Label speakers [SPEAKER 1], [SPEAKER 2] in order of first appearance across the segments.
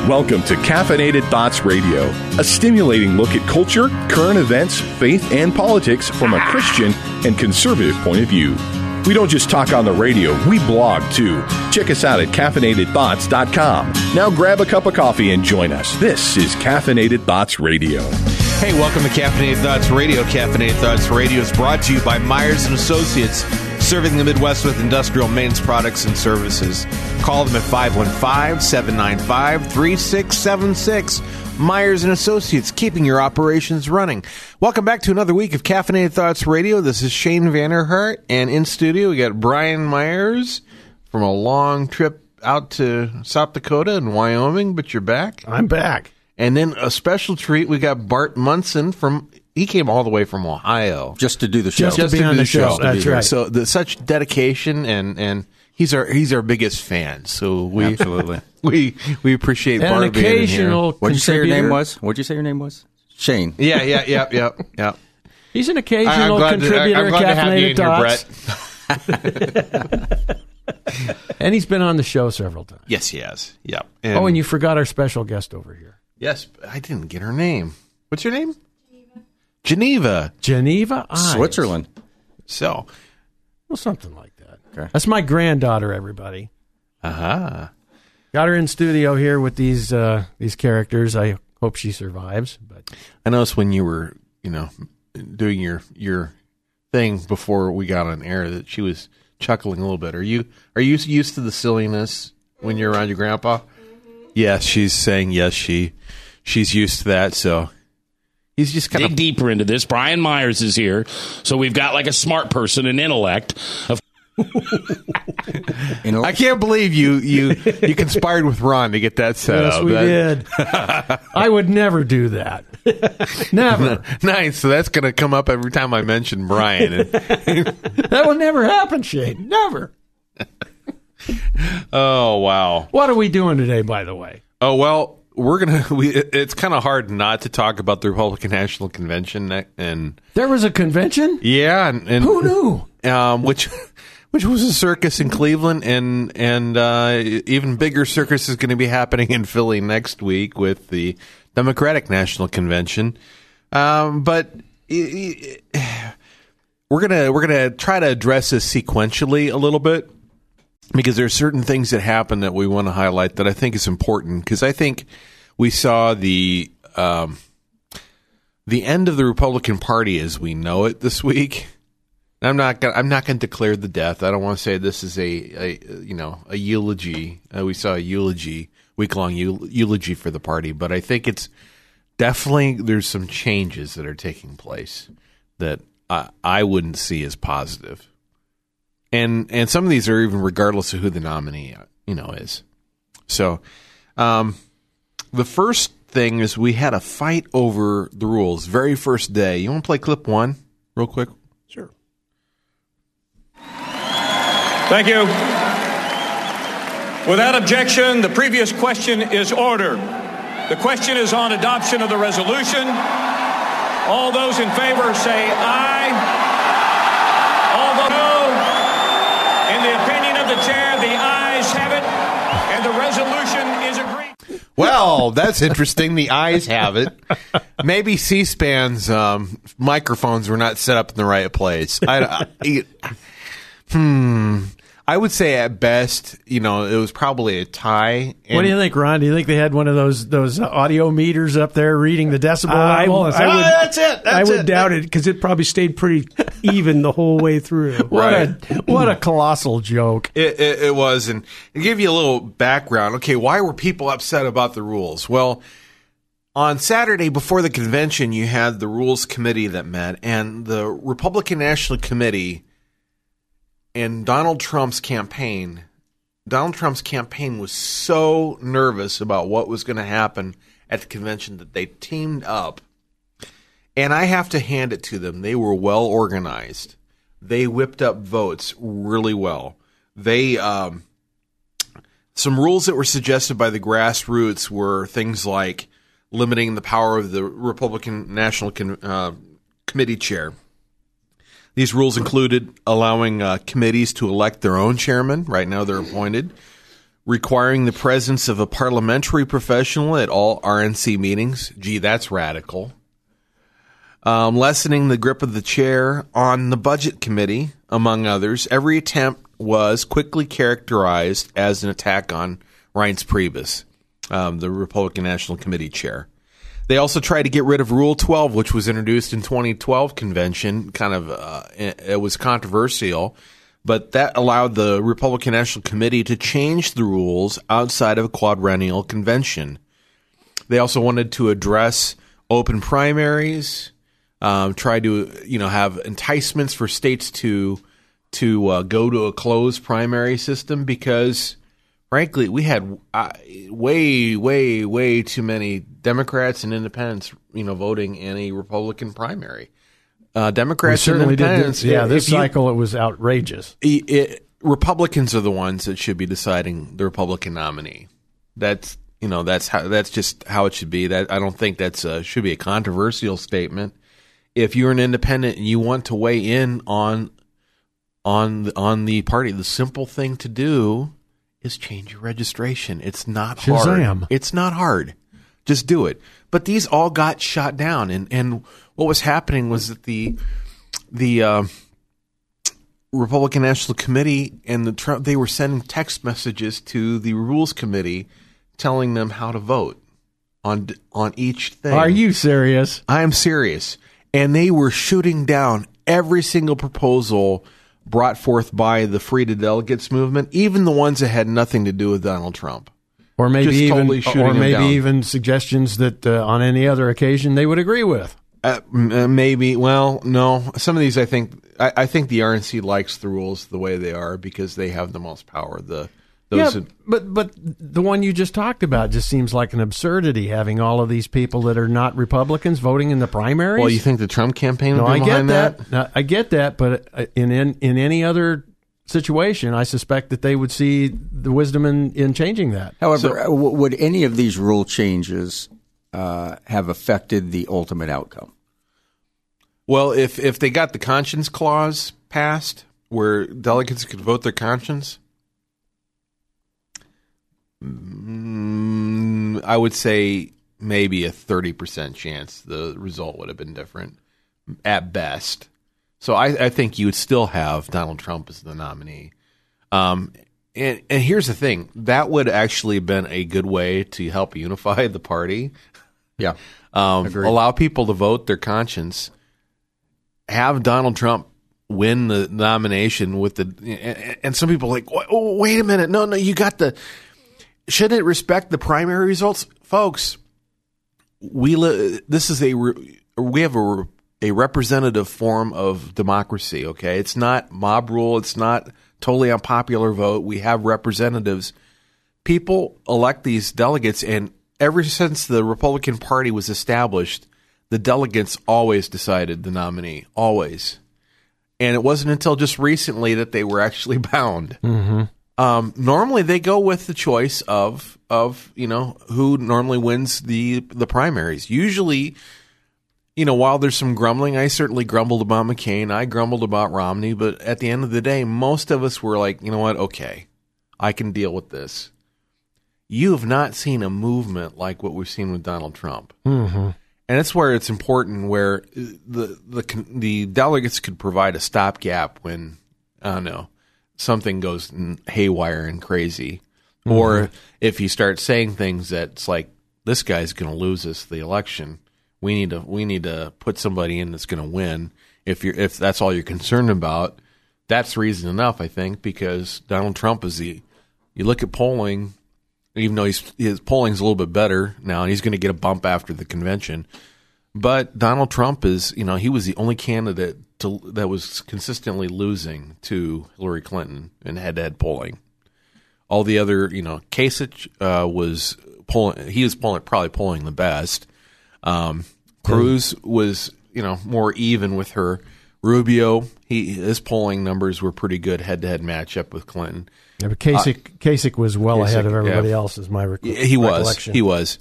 [SPEAKER 1] Welcome to Caffeinated Thoughts Radio, a stimulating look at culture, current events, faith, and politics from a Christian and conservative point of view. We don't just talk on the radio, we blog too. Check us out at caffeinatedthoughts.com. Now grab a cup of coffee and join us. This is Caffeinated Thoughts Radio.
[SPEAKER 2] Hey, welcome to Caffeinated Thoughts Radio. Caffeinated Thoughts Radio is brought to you by Myers & Associates, serving the Midwest with industrial maintenance products and services. Call them at 515-795-3676. Myers & Associates, keeping your operations running. Welcome back to another week of Caffeinated Thoughts Radio. This is Shane Vanderhart, and in studio we got Brian Myers from a long trip out to South Dakota and Wyoming, but you're back.
[SPEAKER 3] I'm back.
[SPEAKER 2] And then a special treat, we got Bart Munson he came all the way from Ohio.
[SPEAKER 4] Just to do the show.
[SPEAKER 3] Just to be on the show. That's right.
[SPEAKER 2] So such dedication, and he's our biggest fan. So we
[SPEAKER 4] absolutely
[SPEAKER 2] we appreciate
[SPEAKER 3] Bart
[SPEAKER 2] being here.
[SPEAKER 4] What'd you say your name was? Shane.
[SPEAKER 2] Yeah.
[SPEAKER 3] He's an occasional contributor to Caffeinated Thoughts. And he's been on the show several times.
[SPEAKER 2] Yes, he has. Yeah.
[SPEAKER 3] And you forgot our special guest over here.
[SPEAKER 2] Yes, I didn't get her name. What's your name? Geneva Ives.
[SPEAKER 4] Switzerland.
[SPEAKER 2] So,
[SPEAKER 3] well, something like that.
[SPEAKER 4] Okay.
[SPEAKER 3] That's my granddaughter, everybody.
[SPEAKER 2] Got
[SPEAKER 3] her in studio here with these characters. I hope she survives. But
[SPEAKER 2] I noticed when you were, doing your thing before we got on air that she was chuckling a little bit. Are you used to the silliness when you're around your grandpa? Yes, she's saying yes. She's used to that. So. He's just kind
[SPEAKER 5] dig deeper into this. Brian Myers is here, so we've got like a smart person, an intellect.
[SPEAKER 2] I can't believe you conspired with Ron to get that set up.
[SPEAKER 3] Yes, we did. I would never do that. Never.
[SPEAKER 2] Nice. So that's going to come up every time I mention Brian.
[SPEAKER 3] That will never happen, Shane. Never.
[SPEAKER 2] Oh, wow.
[SPEAKER 3] What are we doing today, by the way?
[SPEAKER 2] Oh, well. It's kind of hard not to talk about the Republican National Convention, and
[SPEAKER 3] there was a convention.
[SPEAKER 2] Yeah, and
[SPEAKER 3] who knew?
[SPEAKER 2] Which was a circus in Cleveland, and even bigger circus is going to be happening in Philly next week with the Democratic National Convention. But we're gonna try to address this sequentially a little bit, because there are certain things that happen that we want to highlight that I think is important, because I think we saw the end of the Republican Party as we know it this week. And I'm not going to declare the death. I don't want to say this is a eulogy. We saw a week-long eulogy for the party, but I think it's definitely there's some changes that are taking place that I wouldn't see as positive. And some of these are even regardless of who the nominee, is. So, the first thing is we had a fight over the rules. Very first day. You want to play clip 1 real quick?
[SPEAKER 3] Sure.
[SPEAKER 6] Thank you. Without objection, the previous question is ordered. The question is on adoption of the resolution. All those in favor say aye. All those no. In the opinion of the chair, the ayes have it, and the resolution is agreed.
[SPEAKER 2] Well, that's interesting. The ayes have it. Maybe C-SPAN's microphones were not set up in the right place. I would say at best, it was probably a tie.
[SPEAKER 3] What do you think, Ron? Do you think they had one of those audio meters up there reading the decibel level?
[SPEAKER 2] That's it.
[SPEAKER 7] I would doubt it, because it probably stayed pretty even the whole way through.
[SPEAKER 3] What a colossal joke.
[SPEAKER 2] It was. And to give you a little background, okay, why were people upset about the rules? Well, on Saturday before the convention, you had the Rules Committee that met, and the Republican National Committee and Donald Trump's campaign was so nervous about what was going to happen at the convention that they teamed up. And I have to hand it to them. They were well organized. They whipped up votes really well. They some rules that were suggested by the grassroots were things like limiting the power of the Republican National Committee chair. These rules included allowing committees to elect their own chairman. Right now they're appointed. requiring the presence of a parliamentary professional at all RNC meetings. Gee, that's radical. Lessening the grip of the chair on the budget committee, among others. Every attempt was quickly characterized as an attack on Reince Priebus, the Republican National Committee chair. They also tried to get rid of Rule 12, which was introduced in 2012 convention. It was controversial, but that allowed the Republican National Committee to change the rules outside of a quadrennial convention. They also wanted to address open primaries, try to have enticements for states to go to a closed primary system, because frankly we had way too many Democrats and independents voting in a Republican primary. Democrats and independents,
[SPEAKER 3] this cycle it was outrageous.
[SPEAKER 2] Republicans are the ones that should be deciding the Republican nominee. That's just how it should be. That I don't think should be a controversial statement. If you're an independent and you want to weigh in on the party, the simple thing to do is change your registration. It's not hard.
[SPEAKER 3] Shazam.
[SPEAKER 2] It's not hard. Just do it. But these all got shot down, and what was happening was that the Republican National Committee and they were sending text messages to the Rules Committee telling them how to vote on each thing.
[SPEAKER 3] Are you serious?
[SPEAKER 2] I am serious. And they were shooting down every single proposal brought forth by the Free to Delegates movement, even the ones that had nothing to do with Donald Trump.
[SPEAKER 3] Or maybe
[SPEAKER 2] Just
[SPEAKER 3] even,
[SPEAKER 2] totally shooting them down.
[SPEAKER 3] even suggestions that on any other occasion they would agree with.
[SPEAKER 2] Maybe. Well, no. Some of these, I think the RNC likes the rules the way they are because they have the most power.
[SPEAKER 3] But the one you just talked about just seems like an absurdity, having all of these people that are not Republicans voting in the primaries.
[SPEAKER 2] Well, you think the Trump campaign would
[SPEAKER 3] be
[SPEAKER 2] behind that?
[SPEAKER 3] No, I get that, but in any other situation, I suspect that they would see the wisdom in changing that.
[SPEAKER 4] However, would any of these rule changes have affected the ultimate outcome?
[SPEAKER 2] Well, if they got the conscience clause passed, where delegates could vote their conscience, I would say maybe a 30% chance the result would have been different at best. So I think you would still have Donald Trump as the nominee. And here's the thing. That would actually have been a good way to help unify the party.
[SPEAKER 4] Yeah.
[SPEAKER 2] Allow people to vote their conscience. Have Donald Trump win the nomination with and some people are like, oh, wait a minute. No, you got shouldn't it respect the primary results? Folks, we have a representative form of democracy, okay? It's not mob rule. It's not totally unpopular vote. We have representatives. People elect these delegates, and ever since the Republican Party was established, the delegates always decided the nominee, always. And it wasn't until just recently that they were actually bound.
[SPEAKER 3] Mm-hmm.
[SPEAKER 2] Normally they go with the choice of who normally wins the primaries. Usually, while there's some grumbling, I certainly grumbled about McCain. I grumbled about Romney, but at the end of the day, most of us were like, you know what? Okay, I can deal with this. You have not seen a movement like what we've seen with Donald Trump.
[SPEAKER 3] Mm-hmm.
[SPEAKER 2] And that's where it's important, where the delegates could provide a stopgap when, I don't know, something goes haywire and crazy. Mm-hmm. Or if you start saying things that's like, this guy's going to lose us the election, we need to put somebody in that's going to win. If that's all you're concerned about, that's reason enough, I think, because Donald Trump is you look at polling, even though his polling's a little bit better now, and he's going to get a bump after the convention. But Donald Trump he was the only candidate that was consistently losing to Hillary Clinton in head-to-head polling. All the other, Kasich was polling. He was probably polling the best. Cruz was, more even with her. Rubio, his polling numbers were pretty good head-to-head matchup with Clinton.
[SPEAKER 3] Yeah, but Kasich was ahead of everybody else, is my recollection.
[SPEAKER 2] He was.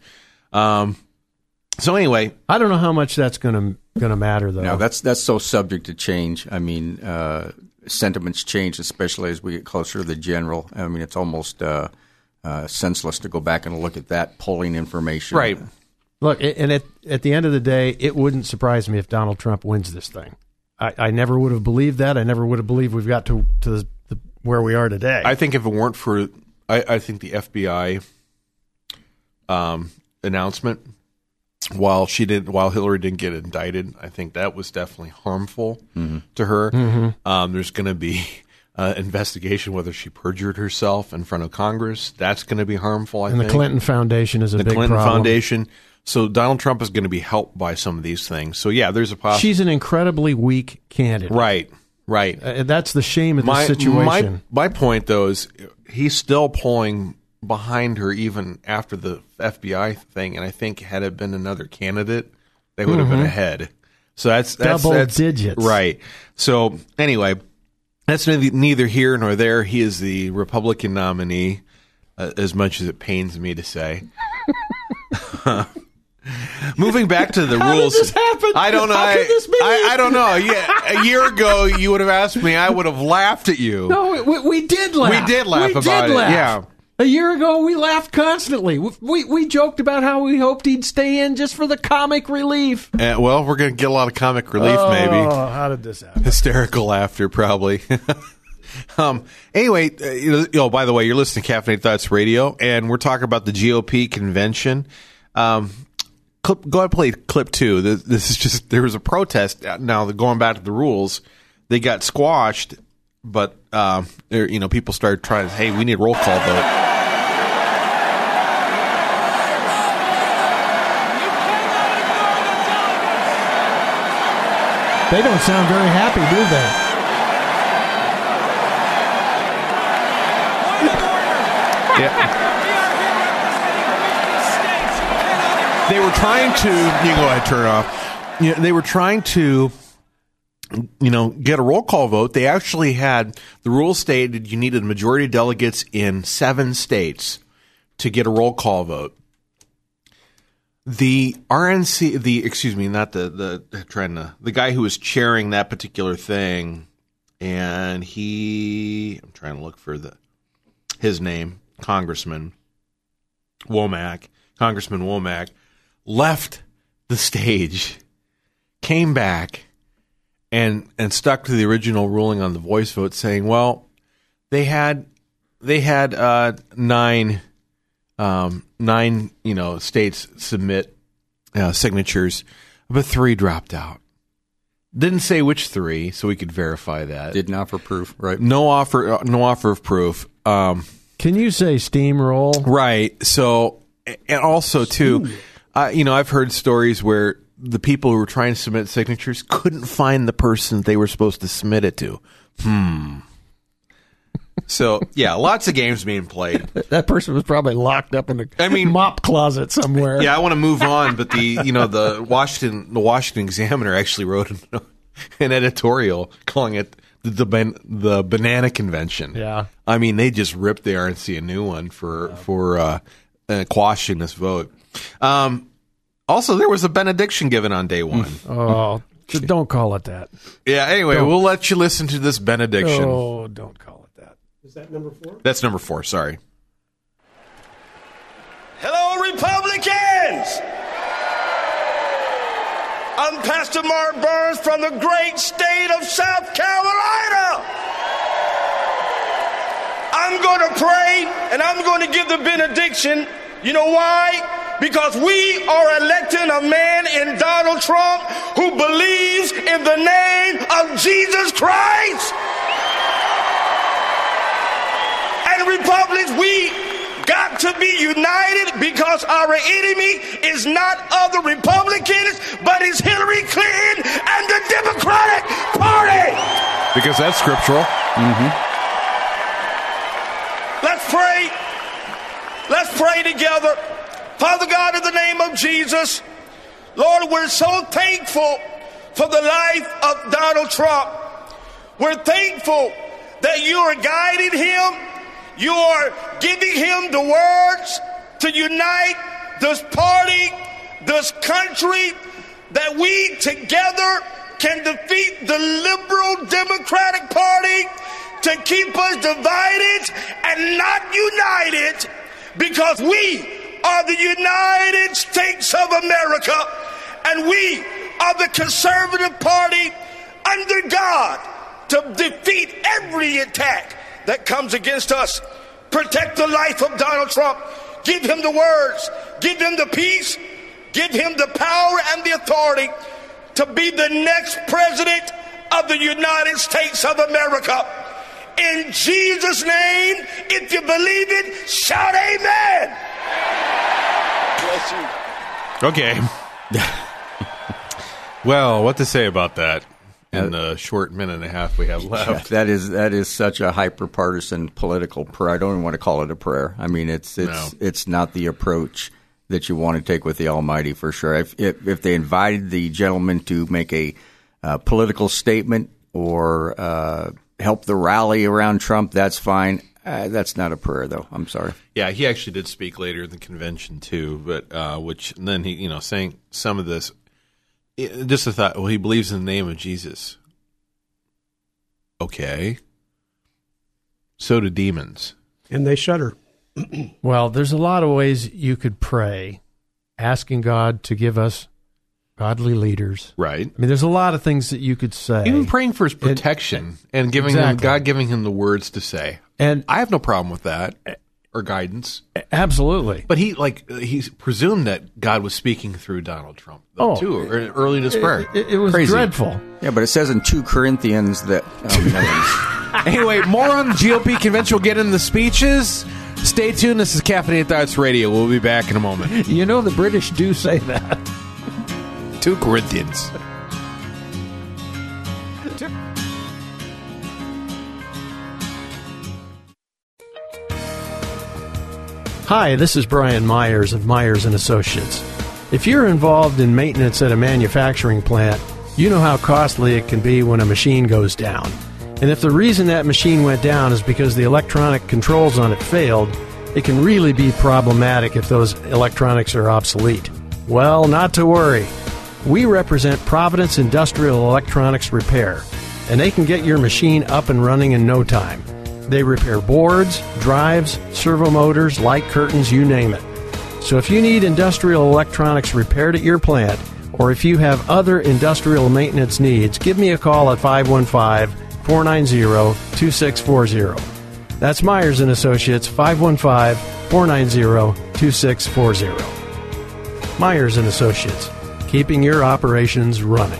[SPEAKER 2] So anyway,
[SPEAKER 3] I don't know how much that's going to matter, though.
[SPEAKER 4] No, that's so subject to change. I mean, sentiments change, especially as we get closer to the general. I mean, it's almost senseless to go back and look at that polling information.
[SPEAKER 2] Right.
[SPEAKER 3] Look, and at the end of the day, it wouldn't surprise me if Donald Trump wins this thing. I never would have believed that. I never would have believed we've got to where we are today.
[SPEAKER 2] I think if it weren't for, I think the FBI announcement, while Hillary didn't get indicted, I think that was definitely harmful to her. Mm-hmm. There's going to be investigation whether she perjured herself in front of Congress. That's going to be harmful, I think.
[SPEAKER 3] And the Clinton Foundation is a big problem.
[SPEAKER 2] The Clinton Foundation. So Donald Trump is going to be helped by some of these things. So, yeah, there's a possibility.
[SPEAKER 3] She's an incredibly weak candidate.
[SPEAKER 2] Right.
[SPEAKER 3] That's the shame of the situation.
[SPEAKER 2] My point, though, is he's still pulling behind her even after the FBI thing. And I think had it been another candidate, they would have been ahead. So that's
[SPEAKER 3] double digits.
[SPEAKER 2] Right. So, anyway, that's neither here nor there. He is the Republican nominee, as much as it pains me to say. Moving back to the
[SPEAKER 3] How
[SPEAKER 2] rules.
[SPEAKER 3] Did this happen?
[SPEAKER 2] I don't know.
[SPEAKER 3] How could this be?
[SPEAKER 2] I don't know. Yeah, a year ago, you would have asked me. I would have laughed at you.
[SPEAKER 3] No, we did laugh.
[SPEAKER 2] We did laugh about it. Yeah.
[SPEAKER 3] A year ago, we laughed constantly. We joked about how we hoped he'd stay in just for the comic relief.
[SPEAKER 2] Well, we're going to get a lot of comic relief, maybe.
[SPEAKER 3] Oh, how did this happen?
[SPEAKER 2] Hysterical laughter, probably. Anyway, by the way, you're listening to Caffeinated Thoughts Radio, and we're talking about the GOP convention. Go ahead and play clip 2. This is just, there was a protest. Now, going back to the rules, they got squashed, but people started trying to, hey, we need a roll call vote.
[SPEAKER 3] They don't sound very happy, do they?
[SPEAKER 2] Yeah. They were trying to, you can go ahead and turn it off. They were trying to, get a roll call vote. They actually had, the rules stated you needed a majority of delegates in 7 states to get a roll call vote. The RNC, the guy who was chairing that particular thing, and I'm trying to look for his name, Congressman Womack, left the stage, came back, and stuck to the original ruling on the voice vote, saying, well, they had 9 states submit signatures, but 3 dropped out. Didn't say which 3, so we could verify that.
[SPEAKER 4] Didn't offer proof, right?
[SPEAKER 2] No offer of proof.
[SPEAKER 3] Can you say steamroll?
[SPEAKER 2] Right. So, and also too, I've heard stories where the people who were trying to submit signatures couldn't find the person they were supposed to submit it to. So, yeah, lots of games being played.
[SPEAKER 3] That person was probably locked up in a mop closet somewhere.
[SPEAKER 2] Yeah, I want to move on, but the Washington Examiner actually wrote an editorial calling it the banana convention.
[SPEAKER 3] Yeah.
[SPEAKER 2] I mean, they just ripped the RNC a new one for quashing this vote. Also, there was a benediction given on day 1.
[SPEAKER 3] Oh, don't call it that.
[SPEAKER 2] Yeah, anyway, we'll let you listen to this benediction.
[SPEAKER 3] Oh, don't call it that.
[SPEAKER 7] Is that number 4?
[SPEAKER 2] That's number 4, sorry.
[SPEAKER 8] Hello, Republicans! I'm Pastor Mark Burns from the great state of South Carolina. I'm going to pray and I'm going to give the benediction. You know why? Because we are electing a man in Donald Trump who believes in the name of Jesus Christ. And Republicans, we got to be united because our enemy is not other Republicans, but is Hillary Clinton and the Democratic Party.
[SPEAKER 2] Because that's scriptural.
[SPEAKER 8] Let's pray. Let's pray together. Father God, in the name of Jesus, Lord, we're so thankful for the life of Donald Trump. We're thankful that you are guiding him. You are giving him the words to unite this party, this country, that we together can defeat the liberal Democratic Party to keep us divided and not united. because we are the United States of America, and we are the conservative party under God to defeat every attack that comes against us. Protect the life of Donald Trump. Give him the words. Give him the peace. Give him the power and the authority to be the next president of the United States of America. In Jesus' name, if you believe it, shout amen. Bless you.
[SPEAKER 2] Okay. Well, what to say about that in the short minute and a half we have left?
[SPEAKER 4] That is such a hyper-partisan political prayer. I don't even want to call it a prayer. I mean, it's not the approach that you want to take with the Almighty, for sure. If they invited the gentleman to make a political statement or help the rally around Trump, that's fine. That's not a prayer, though. I'm sorry.
[SPEAKER 2] Yeah, he actually did speak later in the convention too, but which then he, saying some of this. Just a thought. Well, he believes in the name of Jesus. Okay. So do demons,
[SPEAKER 7] and they shudder.
[SPEAKER 3] Well, there's a lot of ways you could pray, asking God to give us godly leaders.
[SPEAKER 2] Right.
[SPEAKER 3] I mean, there's a lot of things that you could say.
[SPEAKER 2] Even praying for his protection and giving him, God giving him the words to say.
[SPEAKER 3] And
[SPEAKER 2] I have no problem with that, or guidance.
[SPEAKER 3] Absolutely.
[SPEAKER 2] But he presumed that God was speaking through Donald Trump too, early in his prayer.
[SPEAKER 3] It was
[SPEAKER 4] Crazy.
[SPEAKER 3] dreadful.
[SPEAKER 4] Yeah, but it says in 2 Corinthians that.
[SPEAKER 2] Anyway, more on the GOP convention. We'll get into the speeches. Stay tuned. This is Caffeinated Thoughts Radio. We'll be back in a moment.
[SPEAKER 3] You know the British do say that.
[SPEAKER 2] 2 Corinthians.
[SPEAKER 3] Hi, this is Brian Myers of Myers & Associates. If you're involved in maintenance at a manufacturing plant, you know how costly it can be when a machine goes down. And if the reason that machine went down is because the electronic controls on it failed, it can really be problematic if those electronics are obsolete. Well, not to worry. We represent Providence Industrial Electronics Repair, and they can get your machine up and running in no time. They repair boards, drives, servo motors, light curtains, you name it. So if you need industrial electronics repaired at your plant, or if you have other industrial maintenance needs, give me a call at 515-490-2640. That's Myers & Associates, 515-490-2640. Myers & Associates, keeping your operations running.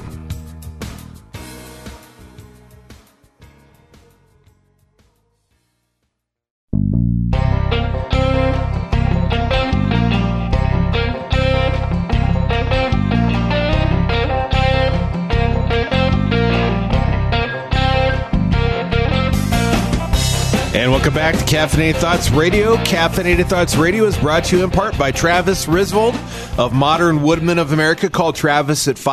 [SPEAKER 2] And welcome back to Caffeinated Thoughts Radio. Caffeinated Thoughts Radio is brought to you in part by Travis Risvold of Modern Woodmen of America. Call Travis at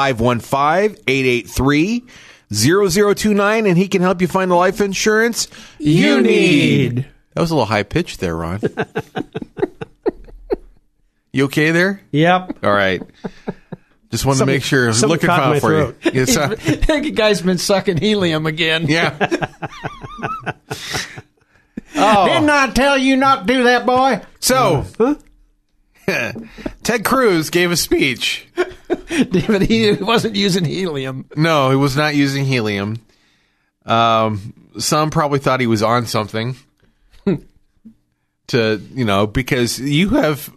[SPEAKER 2] 515-883-0029, and he can help you find the life insurance you need. That was a little high-pitched there, Ron. You okay there?
[SPEAKER 7] Yep.
[SPEAKER 2] All right. Just wanted to make sure. I was looking for you.
[SPEAKER 3] That guy's been sucking helium again.
[SPEAKER 2] Yeah.
[SPEAKER 3] Didn't I tell you not to do that, boy?
[SPEAKER 2] So, Ted Cruz gave a speech.
[SPEAKER 3] David, he wasn't using helium.
[SPEAKER 2] No, he was not using helium. Some probably thought he was on something. Because you have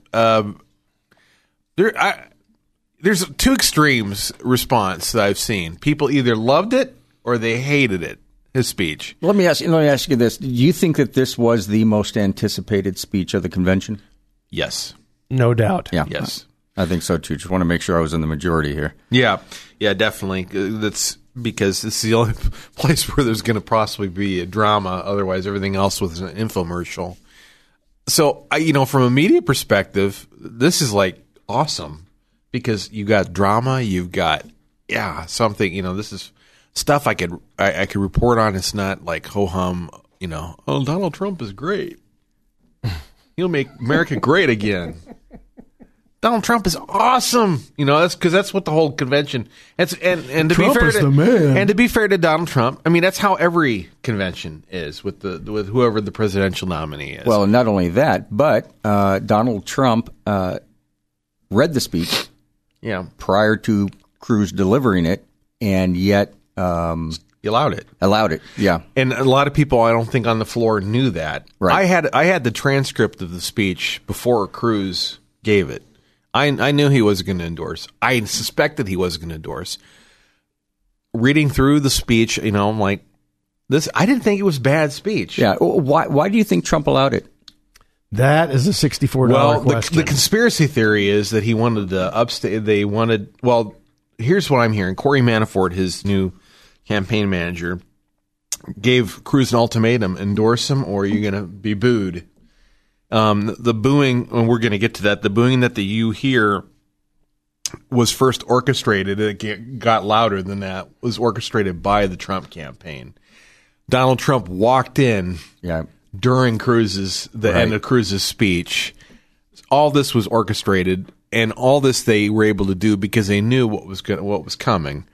[SPEAKER 2] there's 2 extremes response that I've seen. People either loved it or they hated it. His speech.
[SPEAKER 4] Let me ask you this. Do you think that this was the most anticipated speech of the convention?
[SPEAKER 2] Yes.
[SPEAKER 3] No doubt.
[SPEAKER 4] Yeah.
[SPEAKER 2] Yes.
[SPEAKER 4] I think so, too. Just want to make sure I was in the majority here.
[SPEAKER 2] Yeah. Yeah, definitely. That's because this is the only place where there's going to possibly be a drama. Otherwise, everything else was an infomercial. So, from a media perspective, this is like awesome because you got drama, you've got, something, this is stuff I could report on. It's not like ho-hum, Donald Trump is great. He'll make America great again. Donald Trump is awesome. That's because that's what the whole convention. And to
[SPEAKER 3] Trump
[SPEAKER 2] be fair
[SPEAKER 3] is the man.
[SPEAKER 2] And to be fair to Donald Trump, I mean that's how every convention is with whoever the presidential nominee is.
[SPEAKER 4] Well, not only that, but Donald Trump read the speech prior to Cruz delivering it, and yet
[SPEAKER 2] he allowed it.
[SPEAKER 4] Yeah.
[SPEAKER 2] And a lot of people, I don't think, on the floor knew that.
[SPEAKER 4] Right.
[SPEAKER 2] I had the transcript of the speech before Cruz gave it. I knew he wasn't going to endorse. I suspected he wasn't going to endorse. Reading through the speech, I'm like, this. I didn't think it was bad speech.
[SPEAKER 4] Yeah. Why do you think Trump allowed it?
[SPEAKER 3] That is a $64 question.
[SPEAKER 2] The conspiracy theory is that he wanted to upstate. They wanted. Well, here's what I'm hearing. Corey Manafort, his new campaign manager, gave Cruz an ultimatum: endorse him, or you're going to be booed. The booing, and we're going to get to that. The booing that you hear was first orchestrated. It got louder than that. Was orchestrated by the Trump campaign. Donald Trump walked in during the end of Cruz's speech. All this was orchestrated, and all this they were able to do because they knew what was coming.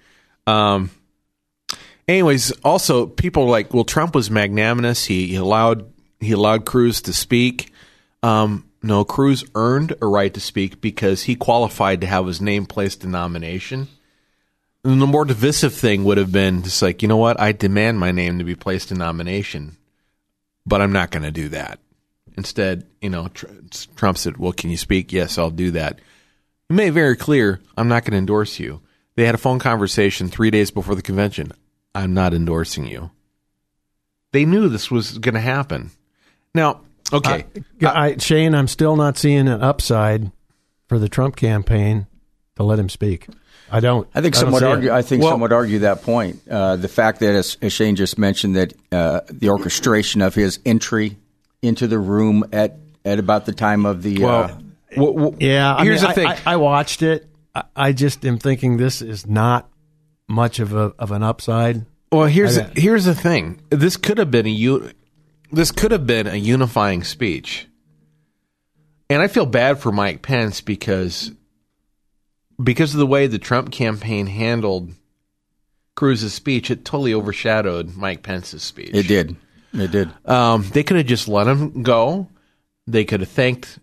[SPEAKER 2] Anyways, also people are like, well, Trump was magnanimous. He allowed Cruz to speak. No, Cruz earned a right to speak because he qualified to have his name placed in nomination. And the more divisive thing would have been just like, you know what? I demand my name to be placed in nomination, but I'm not going to do that. Instead, Trump said, well, can you speak? Yes, I'll do that. He made it very clear, I'm not going to endorse you. They had a phone conversation 3 days before the convention. I'm not endorsing you. They knew this was going to happen. Now, okay.
[SPEAKER 3] Shane, I'm still not seeing an upside for the Trump campaign to let him speak. I think some would
[SPEAKER 4] argue that point. The fact that, as Shane just mentioned, that the orchestration of his entry into the room at about the time of the
[SPEAKER 3] here's the thing. I watched it. I just am thinking this is not much of an upside.
[SPEAKER 2] Well, here's the thing. This could have been a unifying speech. And I feel bad for Mike Pence because of the way the Trump campaign handled Cruz's speech, it totally overshadowed Mike Pence's speech.
[SPEAKER 4] It did.
[SPEAKER 2] They could have just let him go. They could have thanked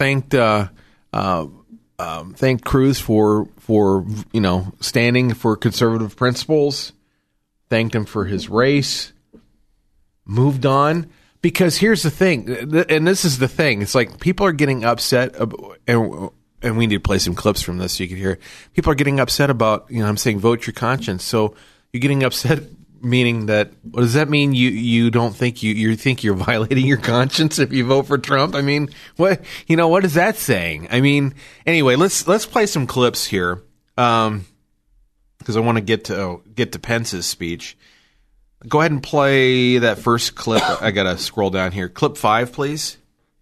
[SPEAKER 2] Cruz for standing for conservative principles. Thanked him for his race. Moved on. Because here's the thing, and this is the thing. It's like people are getting upset, and we need to play some clips from this so you can hear it. People are getting upset about, I'm saying vote your conscience. So you're getting upset, meaning that, what does that mean? You don't think you think you're violating your conscience if you vote for Trump? I mean, what is that saying? I mean, anyway, let's play some clips here, because I want to get to Pence's speech. Go ahead and play that first clip. I got to scroll down here. Clip 5, please.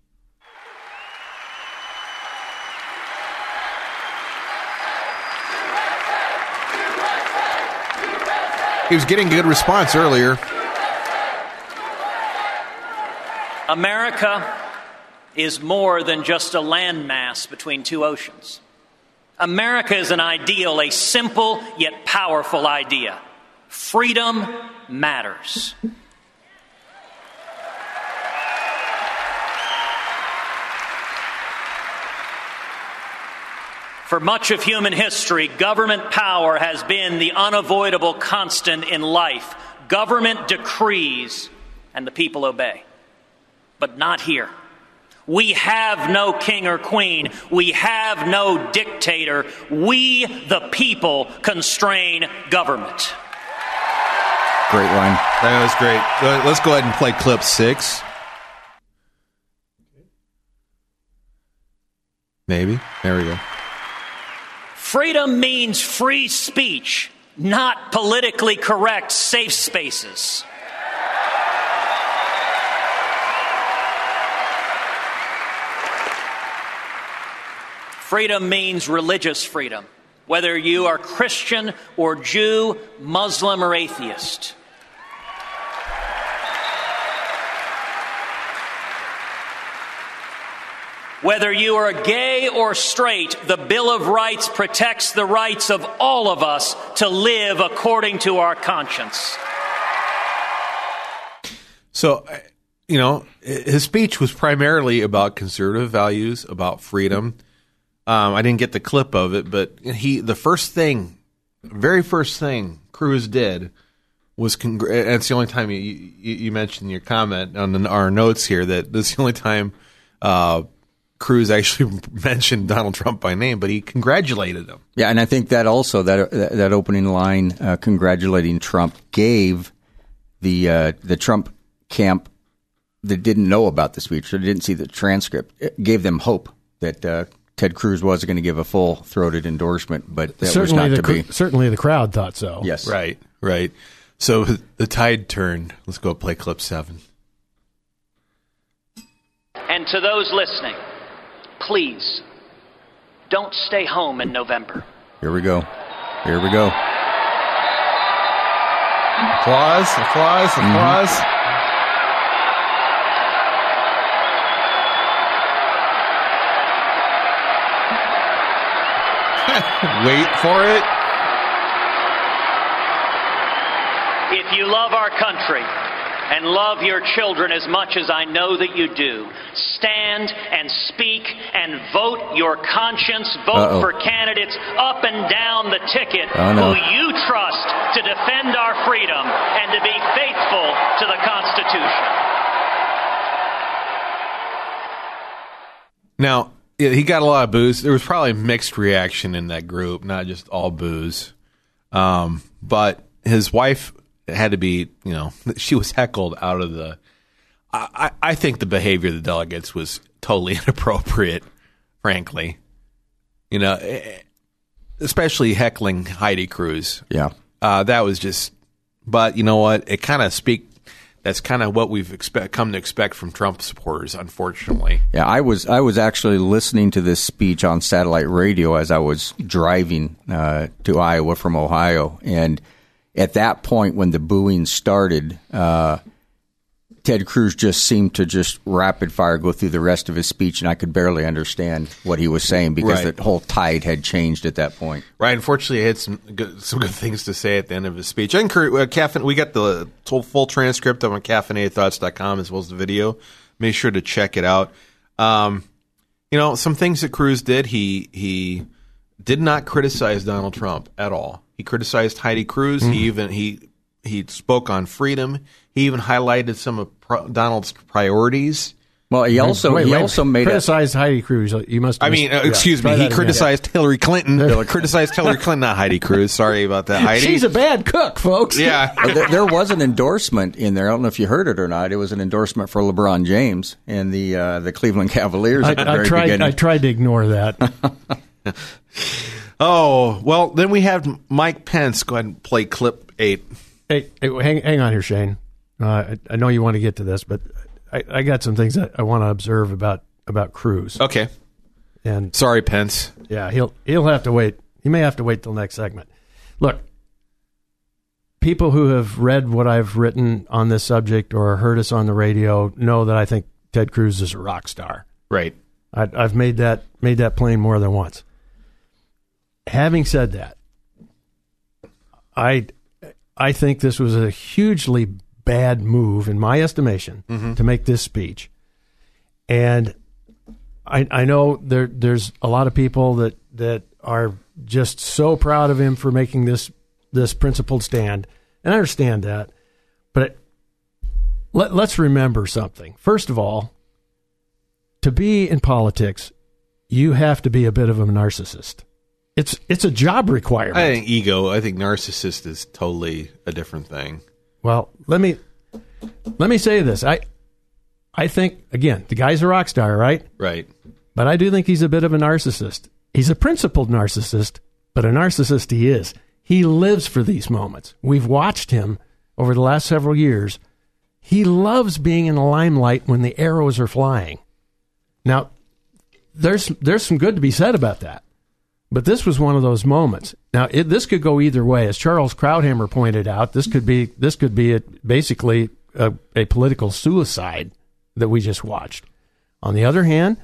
[SPEAKER 2] He was getting good response earlier.
[SPEAKER 9] America is more than just a landmass between two oceans. America is an ideal, a simple yet powerful idea. Freedom matters. For much of human history, government power has been the unavoidable constant in life. Government decrees and the people obey. But not here. We have no king or queen. We have no dictator. We, the people, constrain government.
[SPEAKER 4] Great line.
[SPEAKER 2] That was great. Let's go ahead and play clip 6. Maybe. There we go.
[SPEAKER 9] Freedom means free speech, not politically correct safe spaces. Freedom means religious freedom, whether you are Christian or Jew, Muslim or atheist. Whether you are gay or straight, the Bill of Rights protects the rights of all of us to live according to our conscience.
[SPEAKER 2] So, his speech was primarily about conservative values, about freedom. I didn't get the clip of it, but very first thing Cruz did was, and it's the only time you mentioned in your comment on our notes here that this is the only time Cruz actually mentioned Donald Trump by name, but he congratulated him.
[SPEAKER 4] Yeah, and I think that also, that opening line, congratulating Trump, gave the Trump camp that didn't know about the speech, or didn't see the transcript, it gave them hope that Ted Cruz was going to give a full-throated endorsement, but that was not to be.
[SPEAKER 3] Certainly the crowd thought so.
[SPEAKER 4] Yes.
[SPEAKER 2] Right. So the tide turned. Let's go play clip 7.
[SPEAKER 9] And to those listening, please, don't stay home in November.
[SPEAKER 4] Here we go.
[SPEAKER 2] Applause. Wait for it.
[SPEAKER 9] If you love our country and love your children as much as I know that you do, stand and speak and vote your conscience. Vote for candidates up and down the ticket who you trust to defend our freedom and to be faithful to the Constitution.
[SPEAKER 2] Now, he got a lot of boos. There was probably mixed reaction in that group, not just all boos. But his wife had to be, she was heckled out of the. I think the behavior of the delegates was totally inappropriate, frankly. Especially heckling Heidi Cruz.
[SPEAKER 4] Yeah.
[SPEAKER 2] That was just. But you know what? It kind of That's kind of what we've come to expect from Trump supporters, unfortunately.
[SPEAKER 4] Yeah, I was actually listening to this speech on satellite radio as I was driving to Iowa from Ohio, and at that point when the booing started, Ted Cruz just seemed to just rapid fire go through the rest of his speech, and I could barely understand what he was saying because the whole tide had changed at that point.
[SPEAKER 2] Right. Unfortunately, he had some good things to say at the end of his speech. I encourage we got the full transcript on caffeinatedthoughts.com as well as the video. Make sure to check it out. Some things that Cruz did, he did not criticize Donald Trump at all. He criticized Heidi Cruz. Mm-hmm. He spoke on freedom. He even highlighted some of Donald's priorities.
[SPEAKER 4] Well, he also
[SPEAKER 3] criticized Heidi Cruz. You must.
[SPEAKER 2] Excuse me. He criticized Hillary Clinton. Criticized Hillary Clinton, not Heidi Cruz. Sorry about that, Heidi.
[SPEAKER 3] She's a bad cook, folks.
[SPEAKER 2] Yeah.
[SPEAKER 4] There was an endorsement in there. I don't know if you heard it or not. It was an endorsement for LeBron James and the Cleveland Cavaliers at the very beginning.
[SPEAKER 3] I tried to ignore that.
[SPEAKER 2] Oh, well, then we have Mike Pence. Go ahead and play clip 8.
[SPEAKER 3] Hey, hang on here, Shane. I know you want to get to this, but I got some things that I want to observe about Cruz.
[SPEAKER 2] Okay.
[SPEAKER 3] And
[SPEAKER 2] sorry, Pence.
[SPEAKER 3] Yeah, he'll have to wait. He may have to wait till next segment. Look, people who have read what I've written on this subject or heard us on the radio know that I think Ted Cruz is a rock star.
[SPEAKER 2] Right.
[SPEAKER 3] I've made that plain more than once. Having said that, I think this was a hugely bad move, in my estimation, to make this speech. And I know there's a lot of people that are just so proud of him for making this principled stand, and I understand that. But let's remember something. First of all, to be in politics, you have to be a bit of a narcissist. It's a job requirement.
[SPEAKER 2] I think ego. I think narcissist is totally a different thing.
[SPEAKER 3] Well, let me say this. I think, again, the guy's a rock star, right?
[SPEAKER 2] Right.
[SPEAKER 3] But I do think he's a bit of a narcissist. He's a principled narcissist, but a narcissist he is. He lives for these moments. We've watched him over the last several years. He loves being in the limelight when the arrows are flying. Now, there's some good to be said about that. But this was one of those moments. Now, this could go either way. As Charles Krauthammer pointed out, this could be basically a political suicide that we just watched. On the other hand,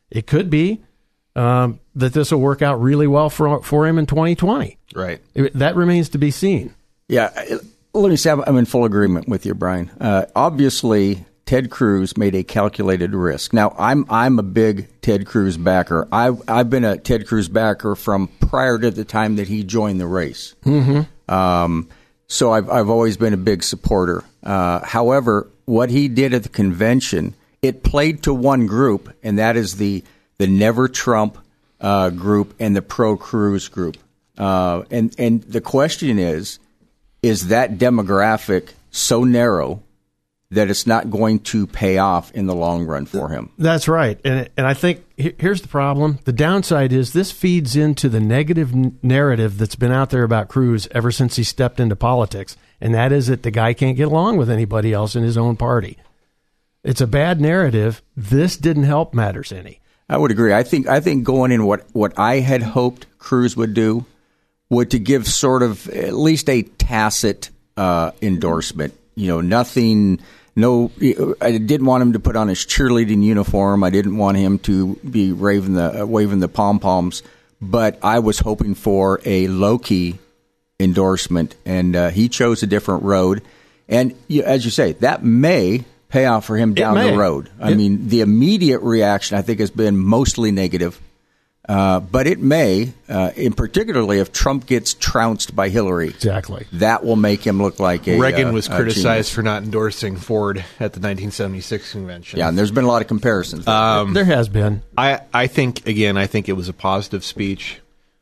[SPEAKER 3] It could be that this will work out really well for him in 2020.
[SPEAKER 2] Right.
[SPEAKER 3] That remains to be seen.
[SPEAKER 4] Yeah. Let me say I'm in full agreement with you, Brian. Obviously, Ted Cruz made a calculated risk. Now, I'm a big Ted Cruz backer. I've been a Ted Cruz backer from prior to the time that he joined the race. Mm-hmm. So I've always been a big supporter. However, what he did at the convention, it played to one group, and that is the Never Trump group and the Pro Cruz group. And the question is that demographic so narrow that it's not going to pay off in the long run for him?
[SPEAKER 3] That's right. And I think here's the problem. The downside is this feeds into the negative narrative that's been out there about Cruz ever since he stepped into politics, and that is that the guy can't get along with anybody else in his own party. It's a bad narrative. This didn't help matters any.
[SPEAKER 4] I would agree. I think going in what I had hoped Cruz would do would to give sort of at least a tacit endorsement. Nothing. No, I didn't want him to put on his cheerleading uniform. I didn't want him to be waving the pom-poms. But I was hoping for a low-key endorsement, and he chose a different road. And as you say, that may pay off for him down the road. I mean, the immediate reaction, I think, has been mostly negative. But it may, in particularly if Trump gets trounced by Hillary.
[SPEAKER 3] Exactly.
[SPEAKER 4] That will make him look like a
[SPEAKER 2] Reagan was criticized
[SPEAKER 4] genius
[SPEAKER 2] for not endorsing Ford at the 1976 convention.
[SPEAKER 4] Yeah, and there's been a lot of comparisons.
[SPEAKER 3] There has been.
[SPEAKER 2] I think it was a positive speech.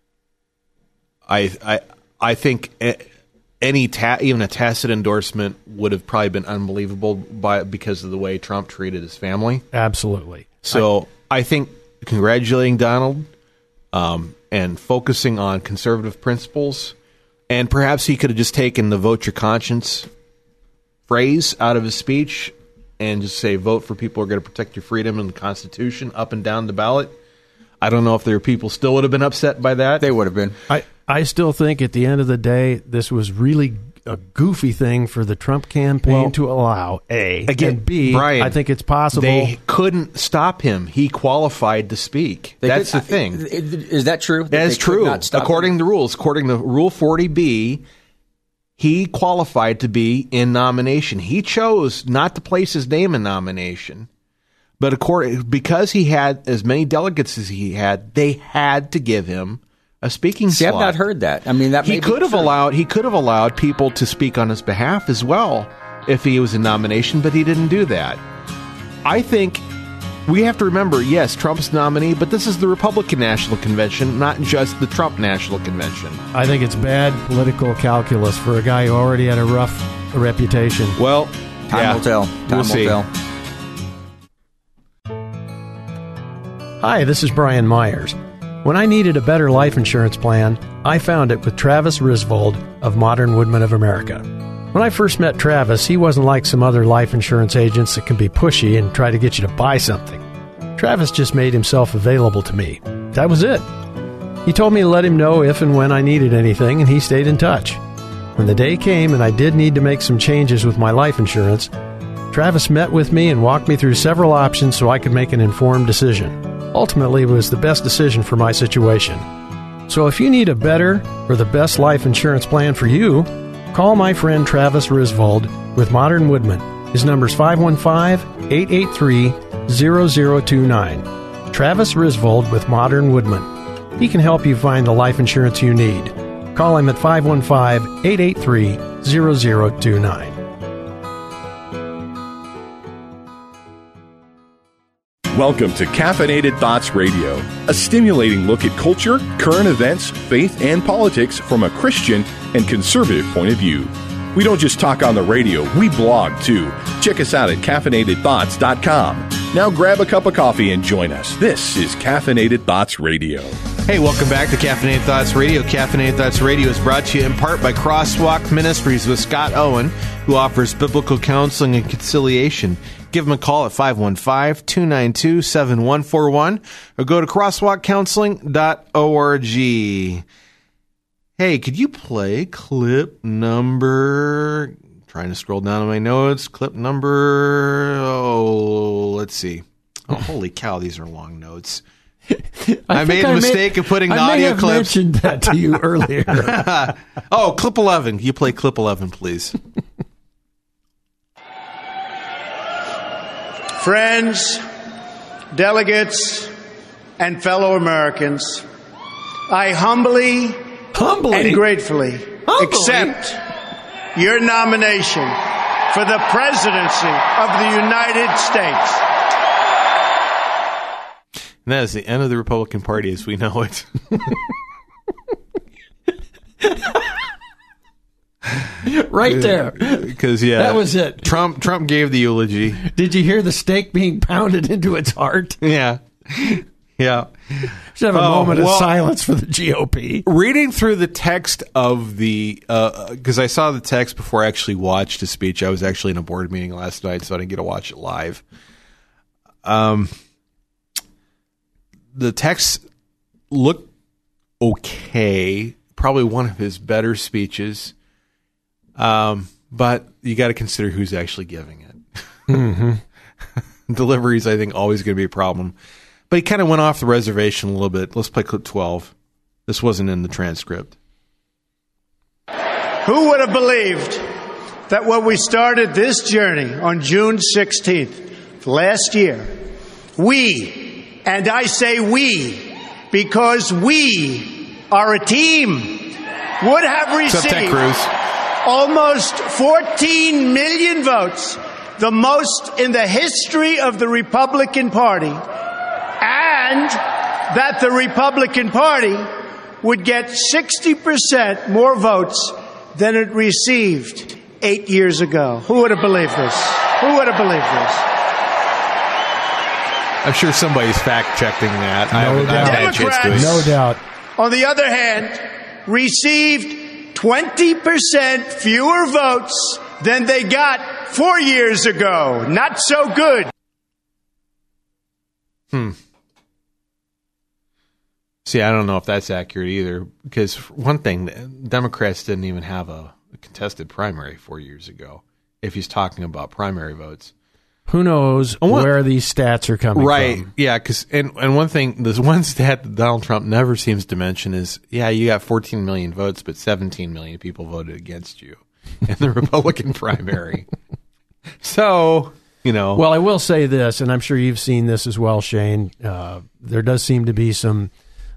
[SPEAKER 2] I think even a tacit endorsement would have probably been unbelievable because of the way Trump treated his family.
[SPEAKER 3] Absolutely.
[SPEAKER 2] So I think congratulating Donald and focusing on conservative principles, and perhaps he could have just taken the vote your conscience phrase out of his speech and just say vote for people who are going to protect your freedom and the Constitution up and down the ballot. I don't know if there were people still would have been upset by that.
[SPEAKER 4] They would have been.
[SPEAKER 3] I still think at the end of the day, this was really a goofy thing for the Trump campaign to allow, A.
[SPEAKER 2] Again,
[SPEAKER 3] and B,
[SPEAKER 2] Brian,
[SPEAKER 3] I think it's possible.
[SPEAKER 2] They couldn't stop him. He qualified to speak. That's the thing.
[SPEAKER 4] Is that true?
[SPEAKER 2] That is true. According to the rules, according to Rule 40B, he qualified to be in nomination. He chose not to place his name in nomination. But because he had as many delegates as he had, they had to give him a speaking slot.
[SPEAKER 4] I've not heard that. I mean, that
[SPEAKER 2] he could have allowed people to speak on his behalf as well if he was in nomination, but he didn't do that. I think we have to remember, yes, Trump's nominee, but this is the Republican National Convention, not just the Trump National Convention.
[SPEAKER 3] I think it's bad political calculus for a guy who already had a rough reputation.
[SPEAKER 2] Well,
[SPEAKER 4] time will tell. Time will tell.
[SPEAKER 3] Hi, this is Brian Myers. When I needed a better life insurance plan, I found it with Travis Risvold of Modern Woodmen of America. When I first met Travis, he wasn't like some other life insurance agents that can be pushy and try to get you to buy something. Travis just made himself available to me. That was it. He told me to let him know if and when I needed anything, and he stayed in touch. When the day came and I did need to make some changes with my life insurance, Travis met with me and walked me through several options so I could make an informed decision. Ultimately, it was the best decision for my situation. So if you need a better or the best life insurance plan for you, call my friend Travis Risvold with Modern Woodmen. His number's 515-883-0029. Travis Risvold with Modern Woodmen. He can help you find the life insurance you need. Call him at 515-883-0029.
[SPEAKER 1] Welcome to Caffeinated Thoughts Radio, a stimulating look at culture, current events, faith, and politics from a Christian and conservative point of view. We don't just talk on the radio, we blog too. Check us out at caffeinatedthoughts.com. Now grab a cup of coffee and join us. This is Caffeinated Thoughts Radio.
[SPEAKER 2] Hey, welcome back to Caffeinated Thoughts Radio. Caffeinated Thoughts Radio is brought to you in part by Crosswalk Ministries with Scott Owen, who offers biblical counseling and conciliation. Give them a call at 515-292-7141 or go to crosswalkcounseling.org. Hey, could you play clip number... Trying to scroll down on my notes. Clip number... let's see. Oh, holy cow, these are long notes. I made a mistake of putting the audio clips.
[SPEAKER 3] I mentioned that to you earlier.
[SPEAKER 2] Oh, clip 11. You play clip 11, please.
[SPEAKER 10] Friends, delegates, and fellow Americans, I humbly and gratefully accept your nomination for the presidency of the United States.
[SPEAKER 2] And that is the end of the Republican Party as we know it.
[SPEAKER 3] Right there.
[SPEAKER 2] Because, yeah.
[SPEAKER 3] That was it.
[SPEAKER 2] Trump gave the eulogy.
[SPEAKER 3] Did you hear the stake being pounded into its heart?
[SPEAKER 2] Yeah. Yeah.
[SPEAKER 3] Should have a moment of silence for the GOP.
[SPEAKER 2] Reading through the text of the, because I saw the text before I actually watched the speech. I was actually in a board meeting last night, so I didn't get to watch it live. The text looked okay. Probably one of his better speeches. But you got to consider who's actually giving it. Mm-hmm. Delivery is, I think, always going to be a problem. But he kind of went off the reservation a little bit. Let's play clip 12. This wasn't in the transcript.
[SPEAKER 10] Who would have believed that when we started this journey on June 16th last year, we, and I say we, because we are a team, would have received almost 14 million votes, the most in the history of the Republican Party, and that the Republican Party would get 60% more votes than it received 8 years ago. Who would have believed this? Who would have believed this?
[SPEAKER 2] I'm sure somebody's fact-checking that.
[SPEAKER 3] No doubt.
[SPEAKER 10] On the other hand, received 20% fewer votes than they got 4 years ago. Not so good.
[SPEAKER 2] See, I don't know if that's accurate either, because for one thing, Democrats didn't even have a contested primary 4 years ago, if he's talking about primary votes.
[SPEAKER 3] Who knows where these stats are coming from.
[SPEAKER 2] Right, yeah, because and one thing, there's one stat that Donald Trump never seems to mention is, yeah, you got 14 million votes, but 17 million people voted against you in the Republican primary. So, you know.
[SPEAKER 3] Well, I will say this, and I'm sure you've seen this as well, Shane. There does seem to be some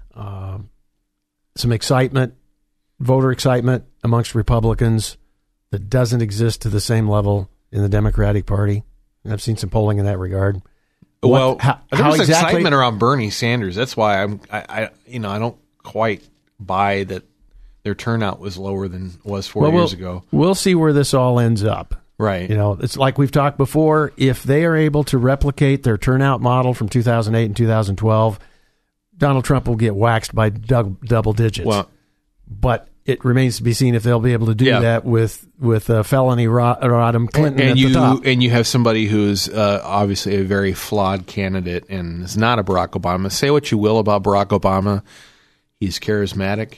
[SPEAKER 3] excitement, voter excitement amongst Republicans that doesn't exist to the same level in the Democratic Party. I've seen some polling in that regard.
[SPEAKER 2] Well, there's excitement around Bernie Sanders. That's why I don't quite buy that their turnout was lower than it was 4 years ago.
[SPEAKER 3] We'll see where this all ends up.
[SPEAKER 2] Right.
[SPEAKER 3] You know, it's like we've talked before. If they are able to replicate their turnout model from 2008 and 2012, Donald Trump will get waxed by double digits.
[SPEAKER 2] Well,
[SPEAKER 3] but it remains to be seen if they'll be able to do that with felony Rodham Clinton at the top.
[SPEAKER 2] And you have somebody who's obviously a very flawed candidate and is not a Barack Obama. Say what you will about Barack Obama, he's charismatic.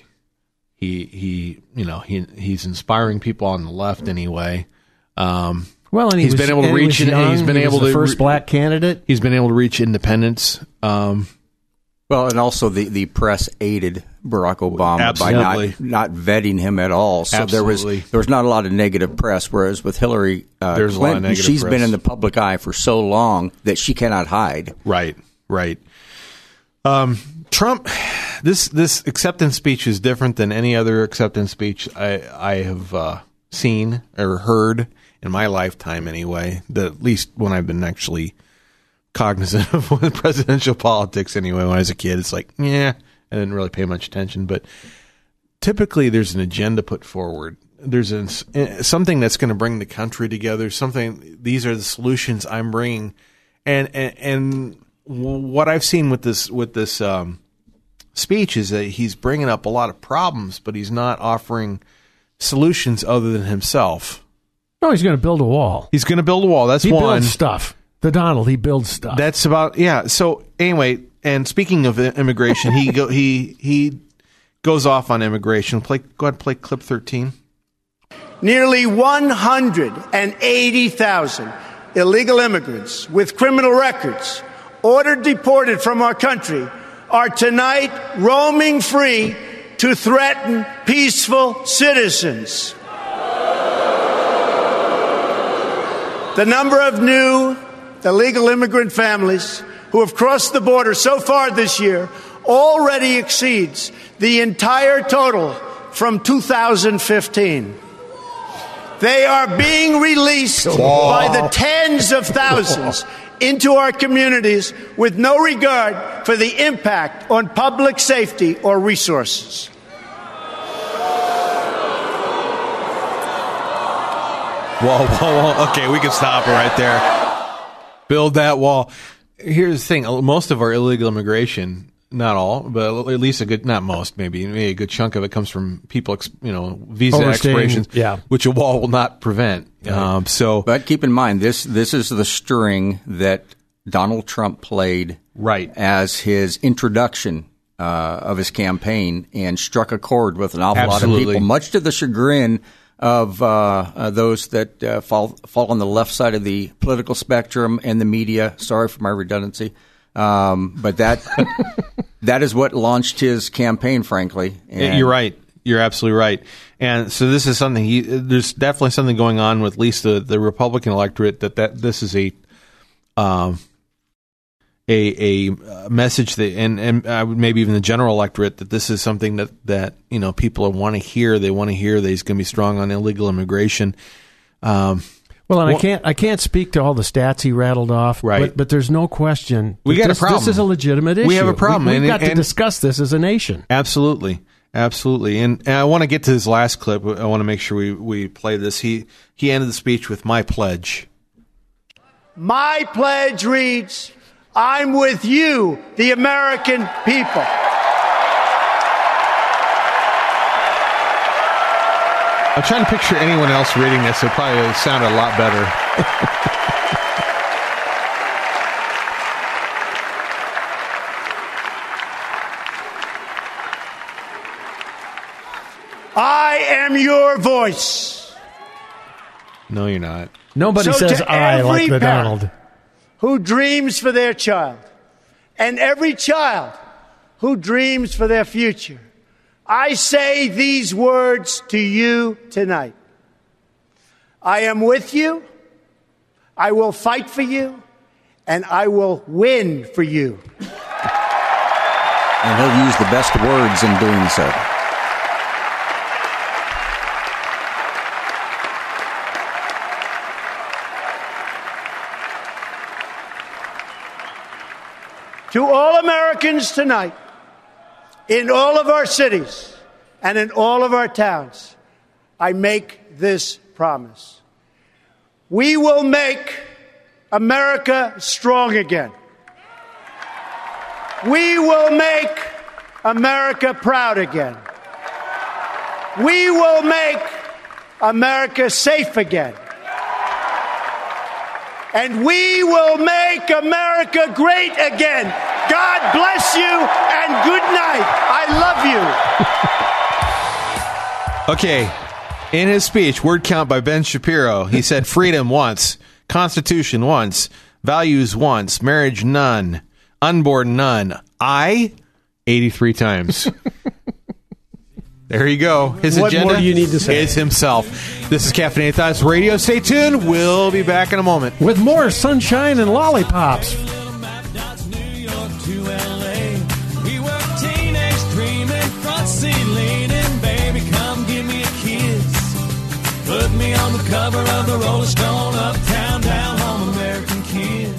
[SPEAKER 2] He's inspiring people on the left anyway.
[SPEAKER 3] Well, and
[SPEAKER 2] he's been able to reach. He's been able to
[SPEAKER 3] first black candidate.
[SPEAKER 2] He's been able to reach independents.
[SPEAKER 4] Well, and also the press aided Barack Obama by not vetting him at all. So there was not a lot of negative press. Whereas with Hillary Clinton, she's been in the public eye for so long that she cannot hide.
[SPEAKER 2] Right. Trump, this acceptance speech is different than any other acceptance speech I have seen or heard in my lifetime. Anyway, at least when I've been actually cognizant of presidential politics anyway. When I was a kid, it's like, yeah, I didn't really pay much attention. But typically there's an agenda put forward. There's something that's going to bring the country together, these are the solutions I'm bringing. And what I've seen with this speech is that he's bringing up a lot of problems, but he's not offering solutions other than himself.
[SPEAKER 3] No, he's going to build a wall.
[SPEAKER 2] He builds
[SPEAKER 3] stuff. The Donald, he builds stuff.
[SPEAKER 2] That's about, yeah. So anyway, and speaking of immigration, he goes off on immigration. Go ahead and play clip 13.
[SPEAKER 10] Nearly 180,000 illegal immigrants with criminal records ordered deported from our country are tonight roaming free to threaten peaceful citizens. The number of new illegal immigrant families who have crossed the border so far this year already exceeds the entire total from 2015. They are being released by the tens of thousands into our communities with no regard for the impact on public safety or resources.
[SPEAKER 2] Whoa. Okay, we can stop it right there. Build that wall. Here's the thing. Most of our illegal immigration, not all, but at least a good, not most, maybe a good chunk of it comes from people, visa expirations, which a wall will not prevent.
[SPEAKER 4] But keep in mind, this is the string that Donald Trump played as his introduction of his campaign and struck a chord with an awful lot of people, much to the chagrin of those that fall on the left side of the political spectrum and the media. Sorry for my redundancy. But that is what launched his campaign, frankly. And
[SPEAKER 2] you're right. You're absolutely right. And so this is something there's definitely something going on with at least the Republican electorate that this is a message that, and maybe even the general electorate, that this is something that people want to hear. They want to hear that he's going to be strong on illegal immigration.
[SPEAKER 3] I can't speak to all the stats he rattled off, but there's no question
[SPEAKER 2] we got a problem.
[SPEAKER 3] This is a legitimate issue.
[SPEAKER 2] We have a problem.
[SPEAKER 3] We've got to discuss this as a nation.
[SPEAKER 2] Absolutely. And I want to get to his last clip. I want to make sure we play this. He ended the speech with my pledge.
[SPEAKER 10] My pledge reads, I'm with you, the American people.
[SPEAKER 2] I'm trying to picture anyone else reading this. It probably sounded a lot better.
[SPEAKER 10] I am your voice.
[SPEAKER 2] No, you're not.
[SPEAKER 3] Nobody says I like the Donald.
[SPEAKER 10] Who dreams for their child, and every child who dreams for their future, I say these words to you tonight. I am with you, I will fight for you, and I will win for you.
[SPEAKER 4] And he'll use the best words in doing so.
[SPEAKER 10] To all Americans tonight, in all of our cities and in all of our towns, I make this promise. We will make America strong again. We will make America proud again. We will make America safe again. And we will make America great again. God bless you and good night. I love you.
[SPEAKER 2] Okay. In his speech, word count by Ben Shapiro, he said freedom once, Constitution once, values once, marriage none, unborn none. I 83 times. There you go. His agenda
[SPEAKER 3] more do you need to say?
[SPEAKER 2] Is himself. This is Caffeinated Thoughts Radio. Stay tuned. We'll be back in a moment.
[SPEAKER 3] With more sunshine and lollipops.
[SPEAKER 11] Put me on the cover of the Rolling Stone, uptown, down home, American kids.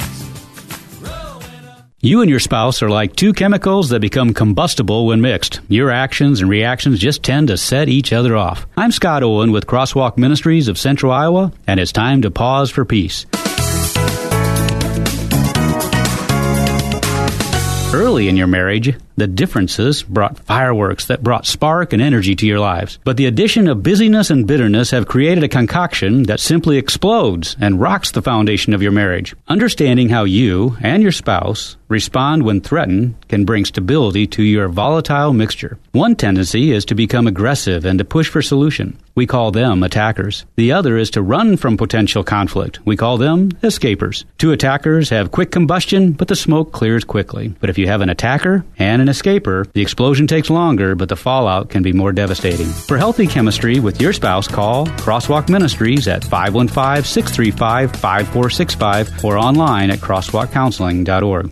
[SPEAKER 12] You and your spouse are like two chemicals that become combustible when mixed. Your actions and reactions just tend to set each other off. I'm Scott Owen with Crosswalk Ministries of Central Iowa, and it's time to pause for peace. Early in your marriage, The differences brought fireworks that brought spark and energy to your lives. But the addition of busyness and bitterness have created a concoction that simply explodes and rocks the foundation of your marriage. Understanding how you and your spouse respond when threatened can bring stability to your volatile mixture. One tendency is to become aggressive and to push for solution. We call them attackers. The other is to run from potential conflict. We call them escapers. Two attackers have quick combustion, but the smoke clears quickly. But if you have an attacker and an escaper, the explosion takes longer, but the fallout can be more devastating. For healthy chemistry with your spouse, call Crosswalk Ministries at 515-635-5465 or online at crosswalkcounseling.org.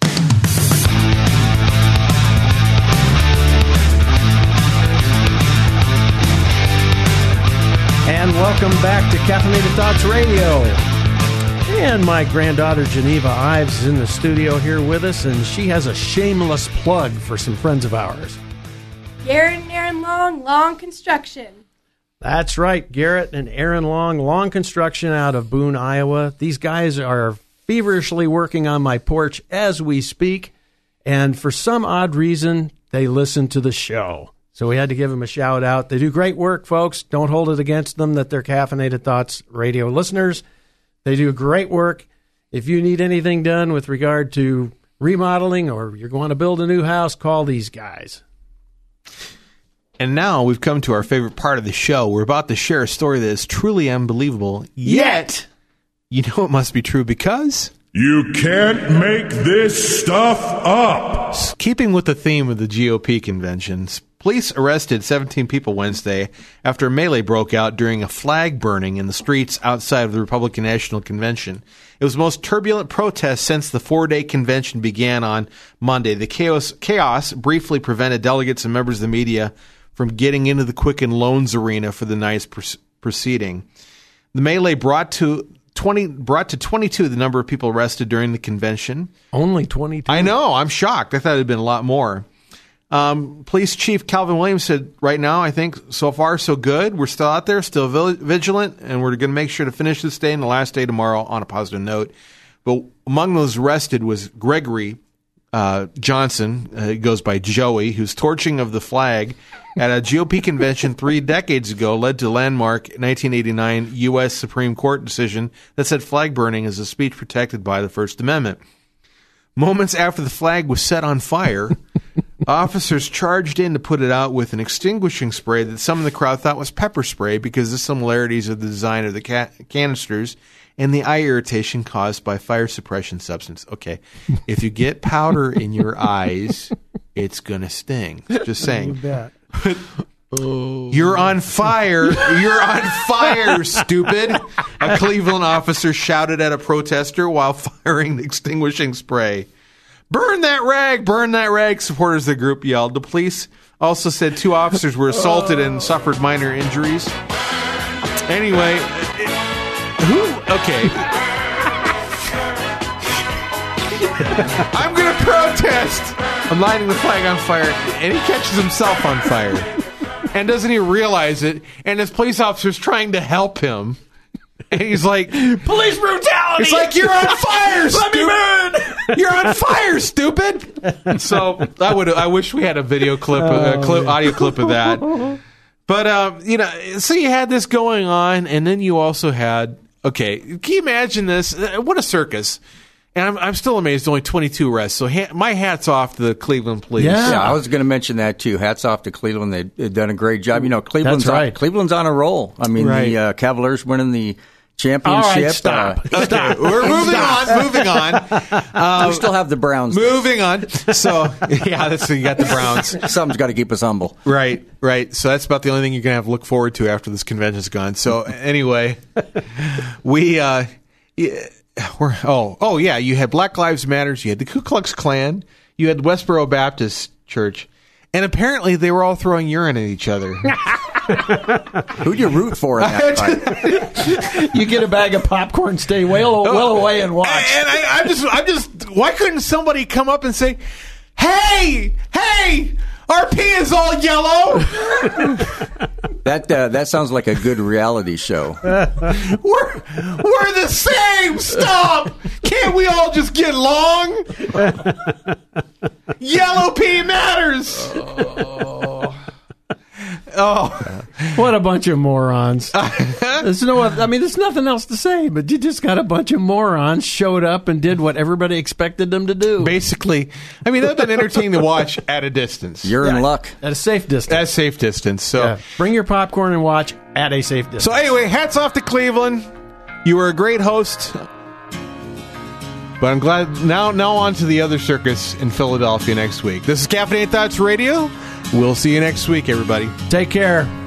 [SPEAKER 3] And welcome back to Caffeinated Thoughts Radio. And my granddaughter Geneva Ives is in the studio here with us, and she has a shameless plug for some friends of ours.
[SPEAKER 13] Garrett and Aaron Long Construction.
[SPEAKER 3] That's right, Garrett and Aaron Long Construction out of Boone, Iowa. These guys are feverishly working on my porch as we speak, and for some odd reason, they listen to the show. So we had to give them a shout out. They do great work, folks. Don't hold it against them that they're Caffeinated Thoughts radio listeners. They do great work. If you need anything done with regard to remodeling or you're going to build a new house, call these guys.
[SPEAKER 2] And now we've come to our favorite part of the show. We're about to share a story that is truly unbelievable, yet you know it must be true because
[SPEAKER 1] you can't make this stuff up.
[SPEAKER 2] Keeping with the theme of the GOP conventions, police arrested 17 people Wednesday after a melee broke out during a flag burning in the streets outside of the Republican National Convention. It was the most turbulent protest since the 4-day convention began on Monday. The chaos briefly prevented delegates and members of the media from getting into the Quicken Loans Arena for the night's proceeding. The melee brought to 22 the number of people arrested during the convention.
[SPEAKER 3] Only 22?
[SPEAKER 2] I know. I'm shocked. I thought it had been a lot more. Police Chief Calvin Williams said, right now, I think so far so good. We're still out there, still vigilant, and we're going to make sure to finish this day and the last day tomorrow on a positive note. But among those arrested was Gregory Johnson, he goes by Joey, whose torching of the flag at a GOP convention 3 decades ago led to a landmark 1989 U.S. Supreme Court decision that said flag burning is a speech protected by the First Amendment. Moments after the flag was set on fire, officers charged in to put it out with an extinguishing spray that some of the crowd thought was pepper spray because of the similarities of the design of the canisters and the eye irritation caused by fire suppression substance. Okay, if you get powder in your eyes, it's going to sting. Just saying. You're on fire. You're on fire, stupid. A Cleveland officer shouted at a protester while firing the extinguishing spray. Burn that rag! Burn that rag! Supporters of the group yelled. The police also said 2 officers were assaulted and suffered minor injuries. Anyway, okay. I'm going to protest. I'm lighting the flag on fire, and he catches himself on fire. And doesn't he realize it? And his police officer's trying to help him. And he's like, police brutality! It's like, you're on fire, stupid! Let me burn! You're on fire, stupid! So I wish we had a video clip, audio clip of that. But, so you had this going on, and then you also had, okay, can you imagine this? What a circus. And I'm still amazed, only 22 arrests. So my hat's off to the Cleveland police.
[SPEAKER 4] Yeah, I was going to mention that too. Hats off to Cleveland. They've done a great job. Cleveland's right. Cleveland's on a roll. I mean, the Cavaliers winning the championship.
[SPEAKER 3] All right, stop.
[SPEAKER 2] Okay, we're moving on.
[SPEAKER 4] We still have the Browns.
[SPEAKER 2] Moving on. So, you got the Browns.
[SPEAKER 4] Something's got to keep us humble.
[SPEAKER 2] Right. So that's about the only thing you're going to have to look forward to after this convention's gone. So anyway, you had Black Lives Matters, you had the Ku Klux Klan, you had Westboro Baptist Church, and apparently they were all throwing urine at each other.
[SPEAKER 4] Who'd you root for in that fight?
[SPEAKER 3] You get a bag of popcorn, stay well away and watch.
[SPEAKER 2] And I'm just, why couldn't somebody come up and say, hey, our pee is all yellow?
[SPEAKER 4] That sounds like a good reality show.
[SPEAKER 2] We're the same. Stop! Can't we all just get along? Yellow pea matters. Oh,
[SPEAKER 3] what a bunch of morons! There's nothing else to say. But you just got a bunch of morons showed up and did what everybody expected them to do.
[SPEAKER 2] Basically, they've been entertaining to watch at a distance.
[SPEAKER 4] You're in luck.
[SPEAKER 3] At a safe distance.
[SPEAKER 2] At a safe distance. So
[SPEAKER 3] bring your popcorn and watch at a safe distance.
[SPEAKER 2] So anyway, hats off to Cleveland. You were a great host. But I'm glad now on to the other circus in Philadelphia next week. This is Caffeinated Thoughts Radio. We'll see you next week, everybody.
[SPEAKER 3] Take care.